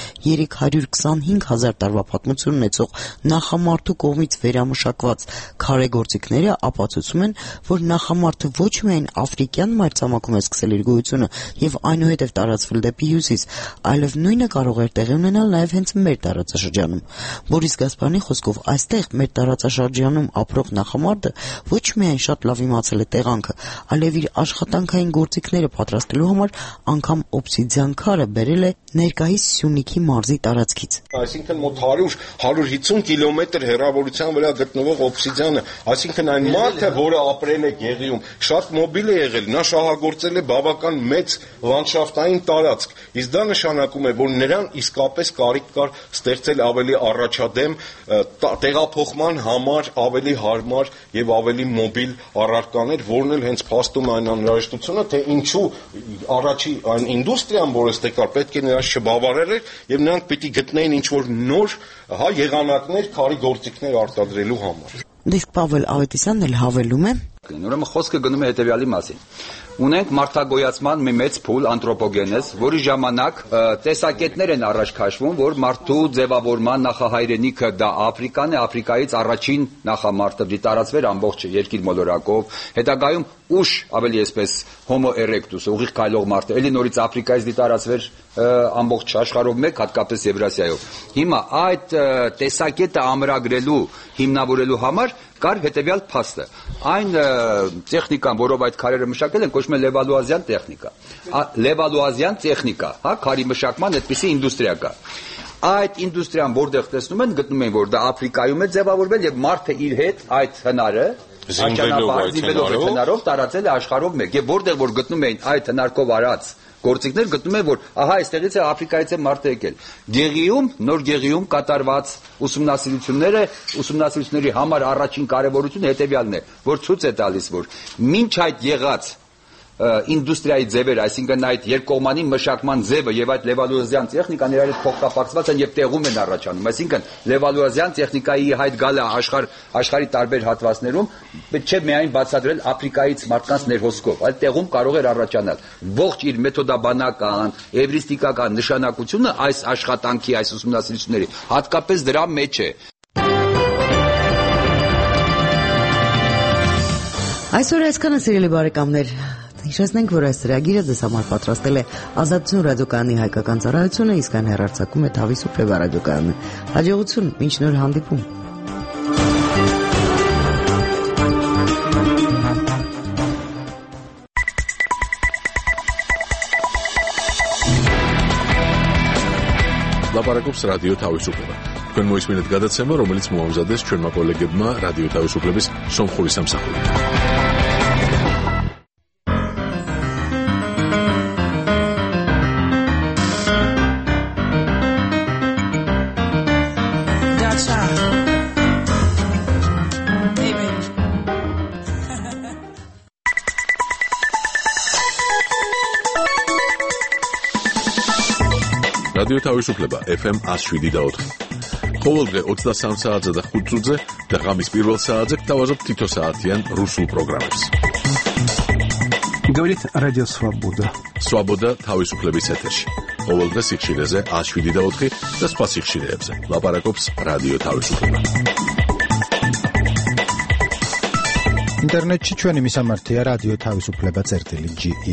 325,000 տարվա պատմություն ունեցող նախամարդու կողմից վերամշակված քարեգործիքները ապացուցում են, որ նախամարդը ոչ միայն աֆրիկյան մայրցամաքում է սկսել իր գոյությունը եւ այնուհետեւ տարածվել դեպի հյուսիս, այլև նույնը կարող էր տեղի ունենալ նաեւ հենց մեր տարածաշրջանում։ Բորիս Գասպարյանի խոսքով այստեղ մեր տարածաշրջանում ապրող նախամարդը ոչ միայն շատ լավ իմացել է տեղանքը, այլև իր աշխատանքային գործիքները պատրաստելու համար անգամ օբսիդիան քարը բերել է ներկայիս Սյունիքի մարզի տարածքից։ Այսինքն մոտ 100-150 կիլոմետր հեռավորության վրա գտնվող օբսիդիանը, այսինքն այն մարդը, որը ապրել է Գեղիում, շատ մոբիլ է եղել, նա շահագործել է բավական մեծ լանդշաֆտային տարածք, իսկ դա նշանակում է, որ նրան իսկապես կարիք կար ստեղծել ավելի առաջադեմ տեղափոխման համար ավելի հարմար եւ ավելի մոբիլ առարկաներ, որն էլ հենց փաստում այն անհրաժեշտությունը, թե ինչու առաջի այն ինդուստրիան, որը ստե կար, պետք է նրանց չբավարարեր եւ նրանք պիտի գտնեին ինչ-որ նոր եղանակներ, քարի գործիքներ արտադրելու համար։ Իսկ Պավել Ավետիսյանն էլ հավելում է. Ուրեմն խոսքը գնում է հետեւյալի մասին։ Ունենք մարդագոյացման մի մեծ փուլ անթրոպոգենез, որի ժամանակ տեսակետներ են առաջ քաշվում, որ մարդու ձևավորման նախահայրենիքը դա Աֆրիկան է, Աֆրիկայից առաջին նախամարտը դի տարածվեր ամբողջ երկիր մոլորակով, հետագայում ուշ ավելի այսպես Homo erectus, ուղիղ քայլող մարդը, ելի նորից Աֆրիկայից դի տարածվեր ամբողջ աշխարհով մեկ, հատկապես Եվրասիայով։ Հիմա այդ տեսակետը ամրագրելու, հիմնավորելու համար կար հետևյալ փաստը։ Այն տեխնիկան, որով այդ քարերը մշակել են, կոչվում է Լևալուազյան տեխնիկա։ Լևալուազյան տեխնիկա, քարի մշակման այդպիսի ինդուստրիա կա։ Այդ ինդուստրիան որտեղ տեսնում են, գտնում են, որ դա Աֆրիկայում է ձևավորվել եւ մարդը իր հետ այդ հնարը հնարով տարածել է աշխարհով մեկ։ Եվ որտեղ որ գտնում էին այդ հնարքով արած գործիքներ, գտնում են, որ ահա այստեղից է Աֆրիկայից է մարդը եկել։ Գեղիում, Նոր Գեղիում կատարված ուսումնասիրությունների համար առաջին կարևորությունը հետևյալն է, որ ցույց է տալիս, որ մինչ այդ եղած ինդուստրիայի ձևերը, այսինքն այդ երկկողմանի մշակման ձևը եւ այդ Լևալուազյան տեխնիկան իրար հետ փոխկապակցված են եւ տեղում են առաջանում։ Այսինքն Լևալուազյան տեխնիկայի հայտ գալը աշխարհի տարբեր հատվածներում պետք չէ միայն բացատրել Աֆրիկայից մարդկանց ներհոսքով, այլ տեղում կարող էր առաջանալ։ Ողջ իր մեթոդաբանական, էվրիստիկական նշանակությունը այս աշխատանքի, այս ուսումնասիրությունների հատկապես դրա մեջ է։ Այսօր այսքանը, սիրելի բարեկամներ, հիշեցնենք, որ այս ծրագիրը ձեզ համար պատրաստել է Ազատություն ռադիոկայանի հայկական ծառայությունը, իսկ այն հեռարձակում է Թավիսուփ ռադիոկայանը։ Հաջողություն, մինչ նոր հանդիպում։ Լապարակոպս ռադիո Թավիսուփը։ Თქვენ მოისმინეთ გადაცემა, რომელიც მოამზადეს ჩვენმა კოლეგებმა რადიო თავისუფლების სომხური სამსახური. რადიო თავისუფლება FM 107.4. ყოველდღე 23 საათზე და 5 წუთზე და ღამის პირველ საათზე გთავაზობთ თითო საათიან რუსულ პროგრამებს. Говорит Радио Свобода. Свобода თავისუფლების ეთერში. ყოველდღე სიხშირეზე 107.4 და სხვა სიხშირეებზე. ლაპარაკობს რადიო თავისუფლება. ინტერნეტში ჩვენი მისამართია რადიო თავისუფლება.ge.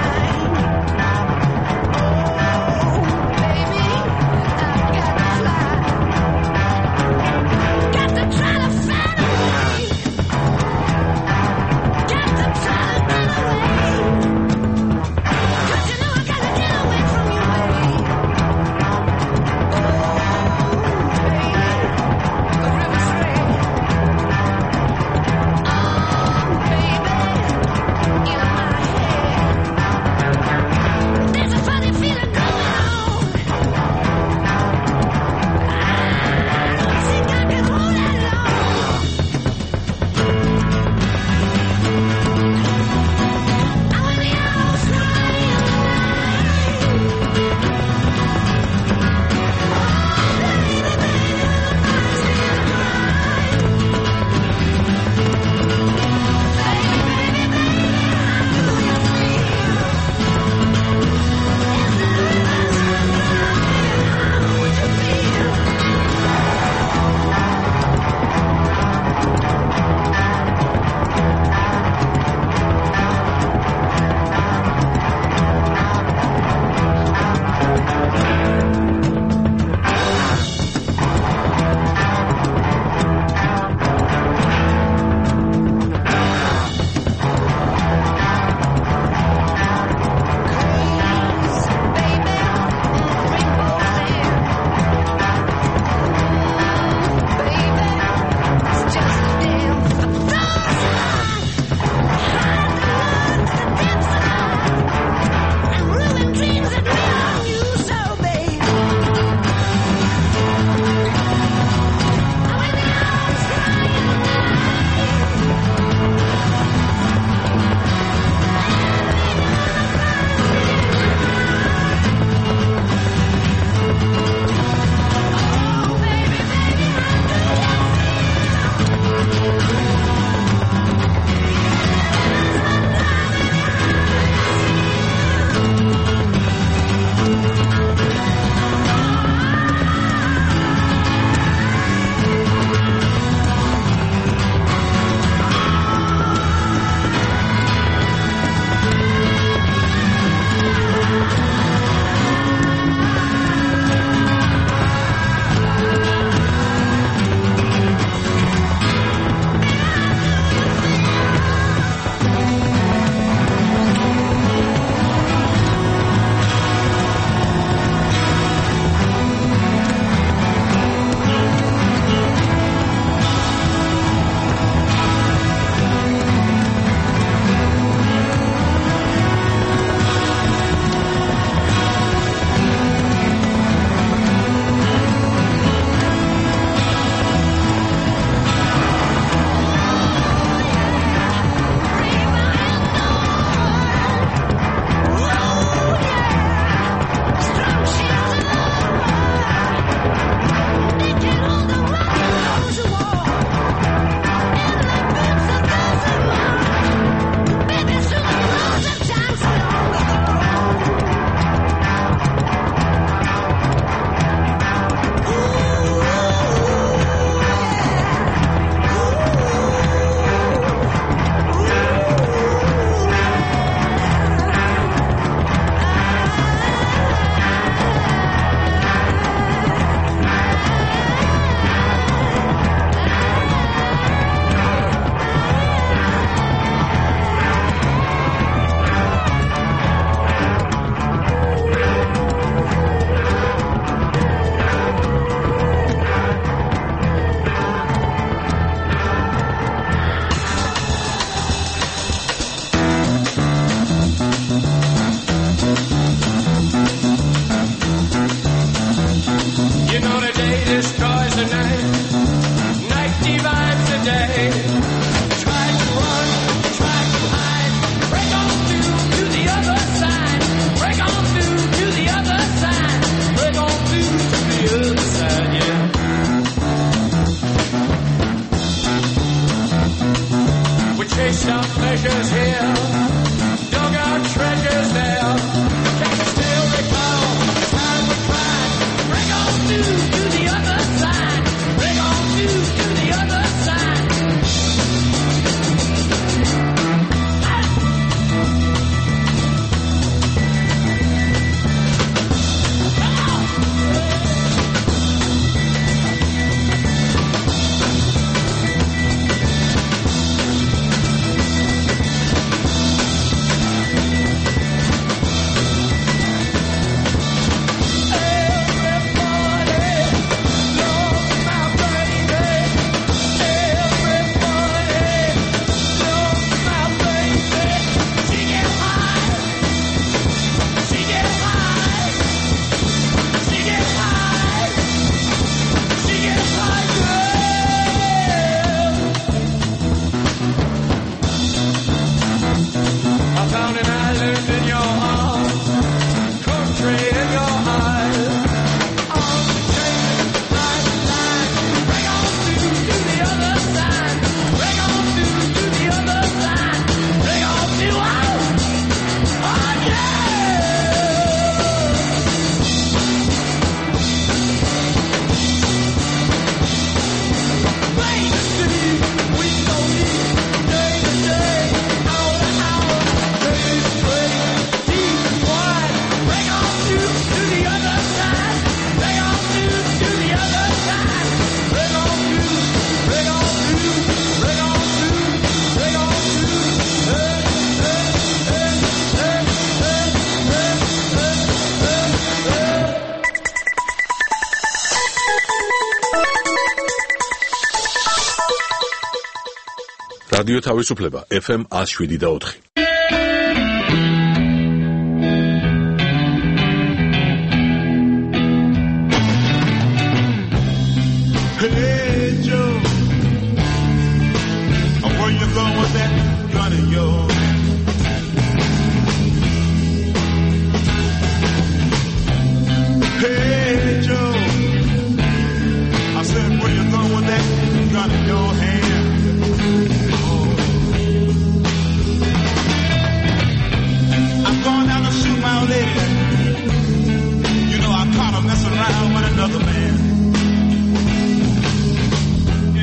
Fly. some pleasures here, dug out treasures there. Can you still recall the time we cried? Bring on to the other side. Bring on to the other side. რადიო თავისუფლება FM 107.4. Hey Joe, where you going with that gun of yours? Hey Joe, I said where you going with that gun in your hand? I'm going down to shoot my old lady. You know I caught her messing around with another man.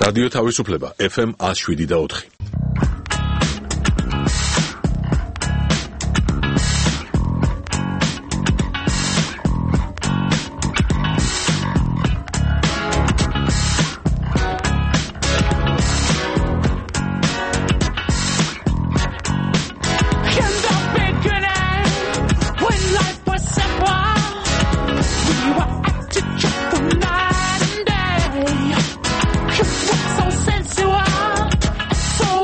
რადიო თავისუფლება FM 107.4. So sensual, so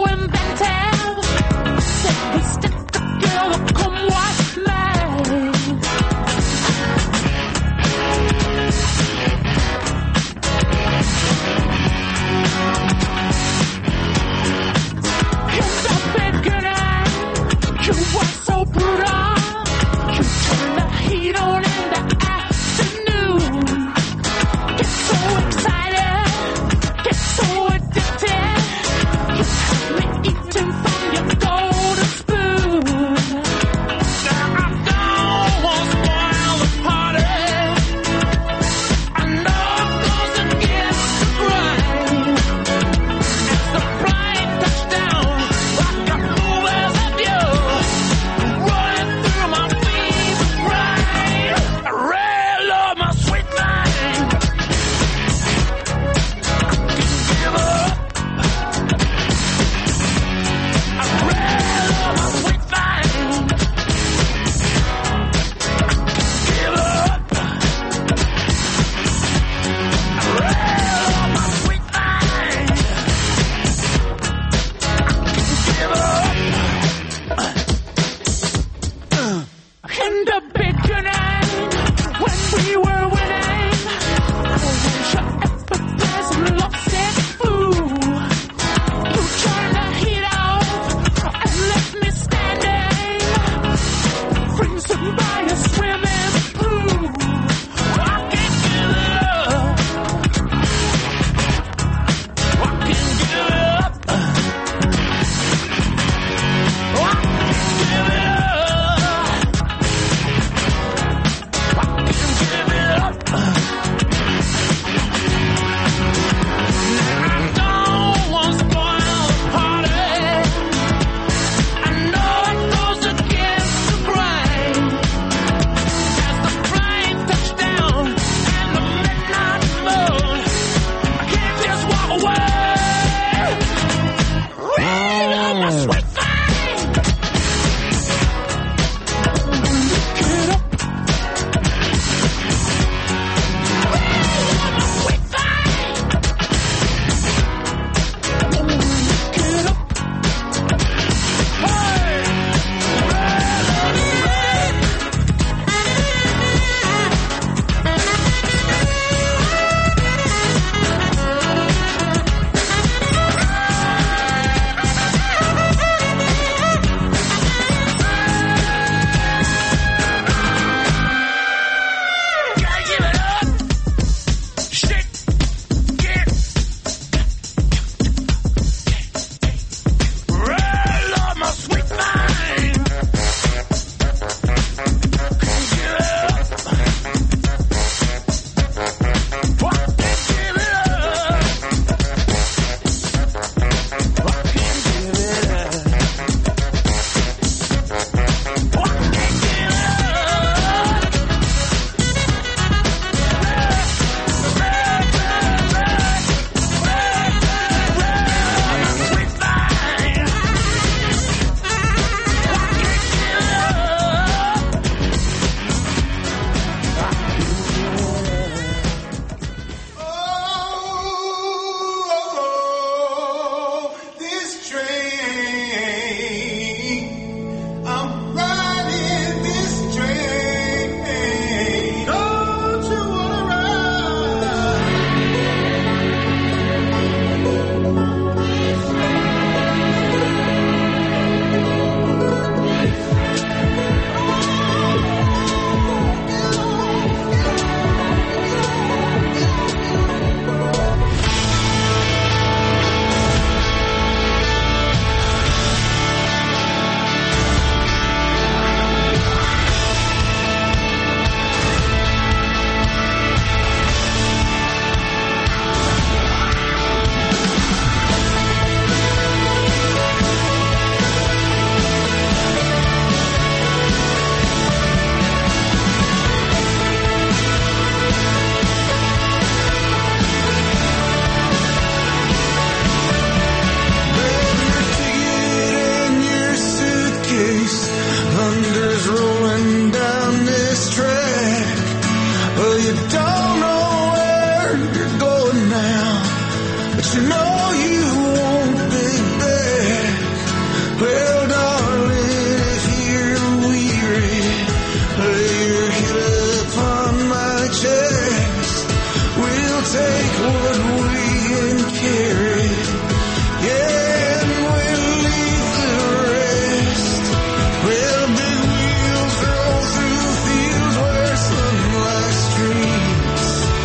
you know you won't be back. Well, darling, if you're weary, lay your head upon my chest. We'll take what we can carry, yeah, and we'll leave the rest. Well, big wheels roll through fields where sunlight streams.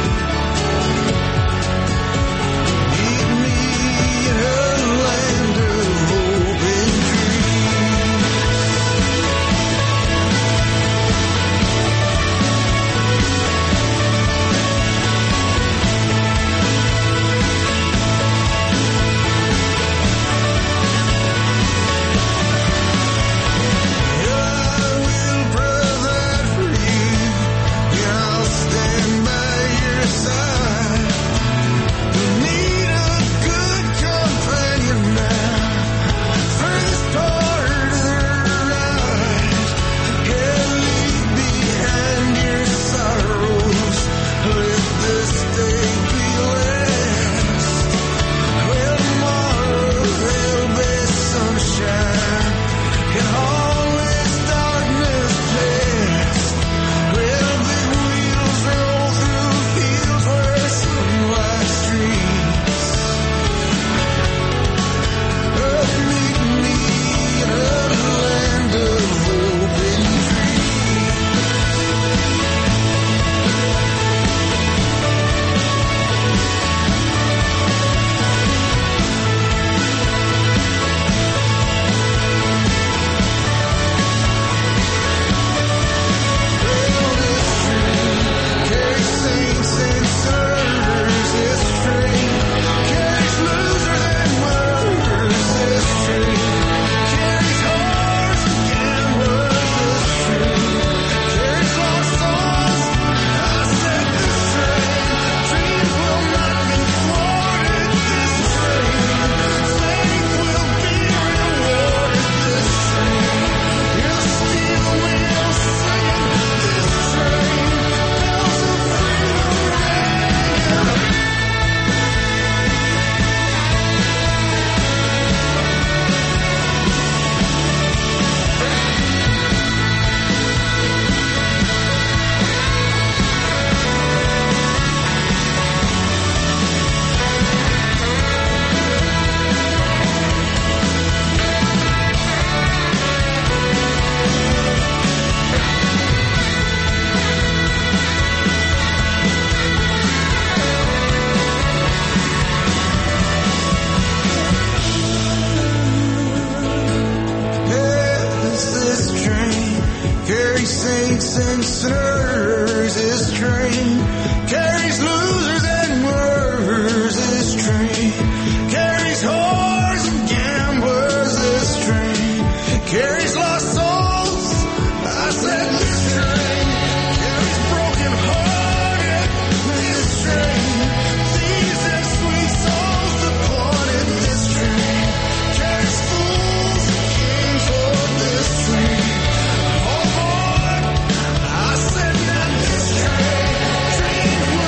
Meet me in a land of hope and saints and sinners. This train carries losers and workers. This train carries whores and gamblers. This train carries lost souls. I said this train carries broken hearted. This train thieves and sweet souls departed. This train carries fools and kings. Oh, this train. Oh boy, I said that this train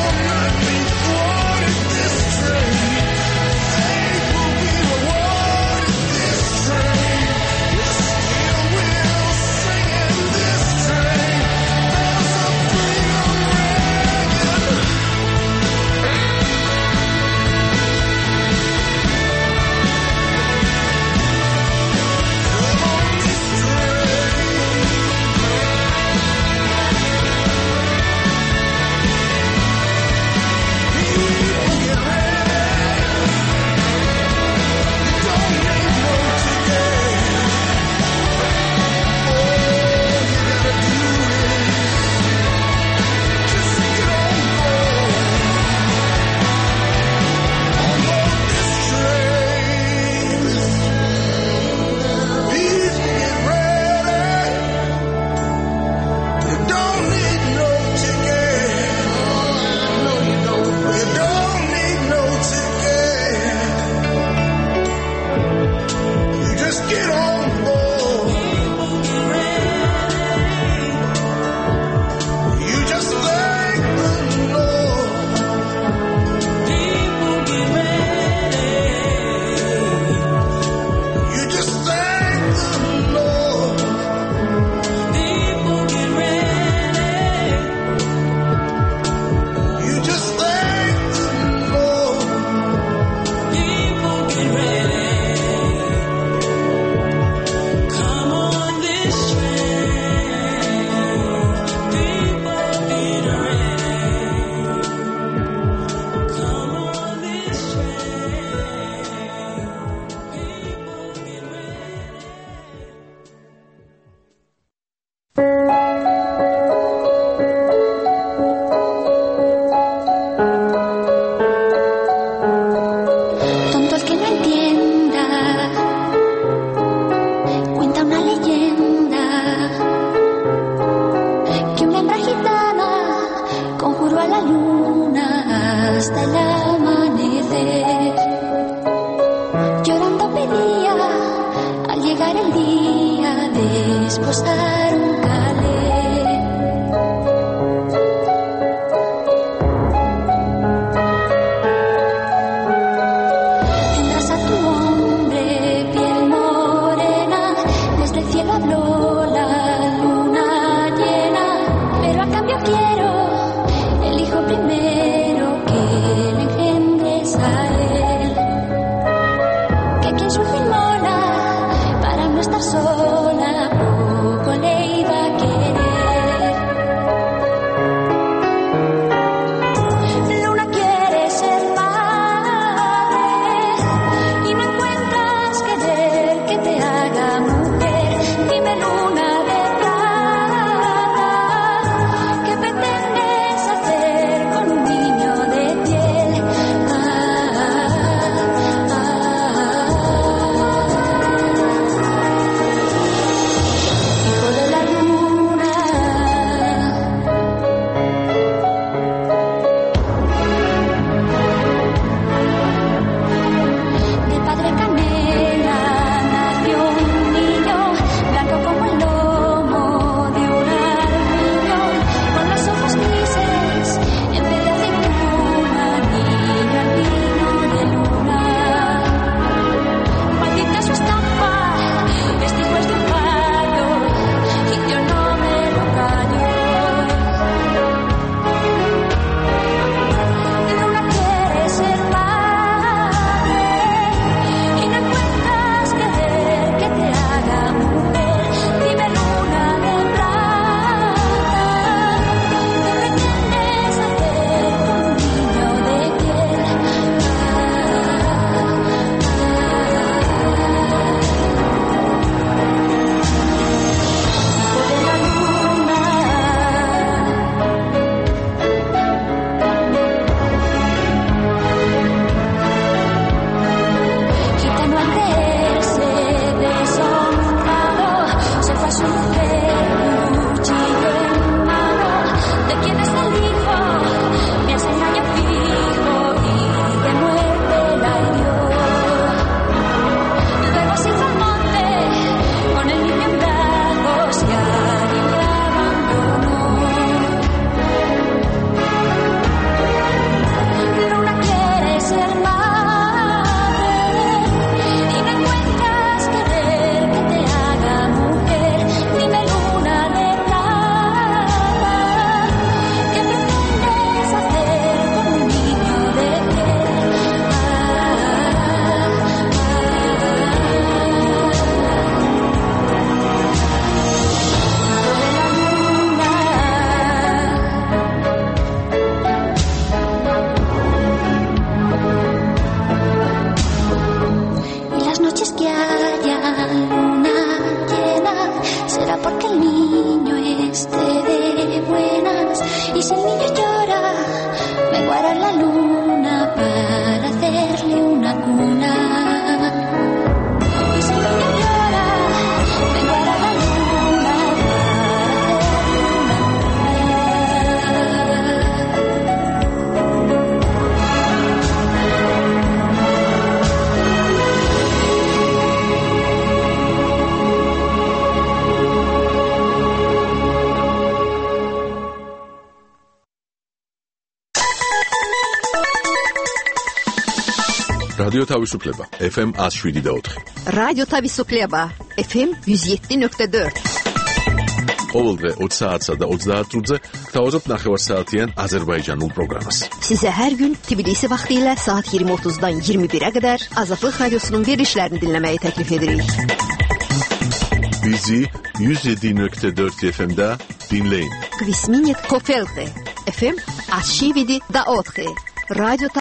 რადიო თავისუფლება FM 107.4 რადიო თავისუფლება FM 107.4 ყოველდღე 20 საათსა და 30 minutზე გთავაზობთ ნახევარსაათიან აზერბაიჯანულ პროგრამას. Size her gün Tbilisi vaxtilə saat 20:30-dan 21-ə qədər Azadlıq Radiosunun verilişlərini dinləməyi təklif edirik. Bizi 107.4 FM-də dinləyin. Kvisminit Kofelte FM 107.4 Radyo